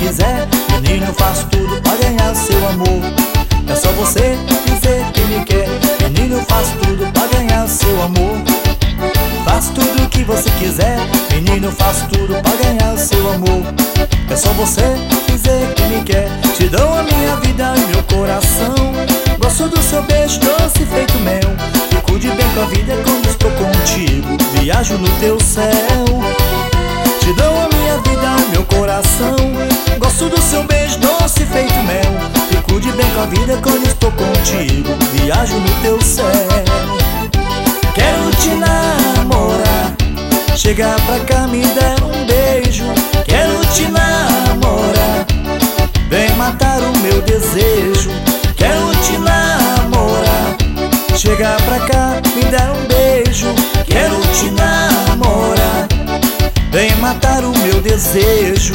quiser, menino, faço tudo pra ganhar seu amor. É só você dizer que me quer, menino, faço tudo pra ganhar seu amor. Faço tudo o que você quiser, menino, faço tudo pra ganhar seu amor. É só você dizer que me quer, te dou a minha vida e meu coração. Gosto do seu beijo doce feito mel, fico de bem com a vida quando estou contigo, viajo no teu céu. Te dou a minha vida e meu coração, gosto do seu beijo doce feito mel, fico de bem com a vida quando estou contigo, viajo no teu céu. Quero te namorar, chega pra cá, me der um beijo. Quero te namorar, vem matar o meu desejo. Quero te namorar, chega pra cá, me der um beijo. Quero te namorar, vem matar o meu desejo.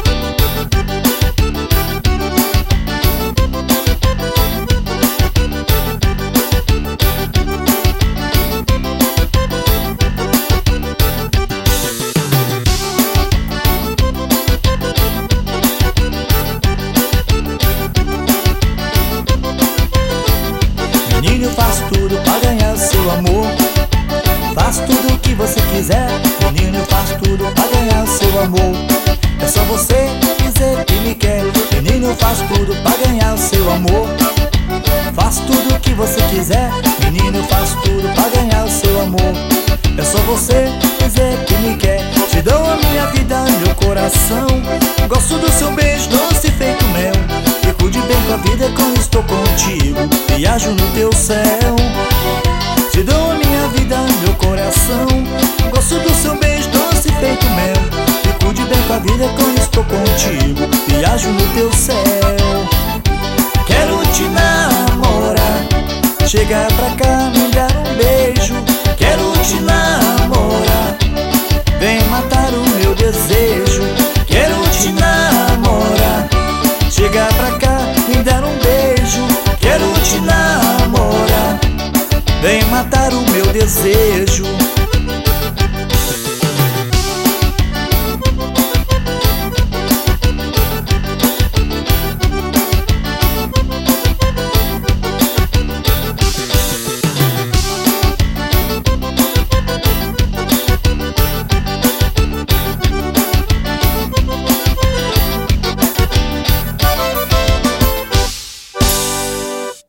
Menino, faço tudo pra ganhar seu amor. Faço tudo o que você quiser, menino, faço tudo pra ganhar seu amor. É só você dizer que me quer, menino, faço tudo pra ganhar seu amor. Faço tudo o que você quiser, menino, faço tudo pra ganhar seu amor. É só você dizer que me quer, te dou a minha vida e meu coração. Gosto do seu beijo doce feito mel, fico de bem com a vida quando estou contigo, viajo no teu céu. Te dou a minha vida e meu coração, gosto do seu beijo doce feito mel, fico de bem com a vida quando estou contigo, viajo no teu céu. Quero te namorar, chega pra cá, me dar um beijo. Quero te namorar, vem matar o meu desejo. Quero te namorar, chega pra cá, me dar um beijo. Quero te namorar, vem matar o meu desejo.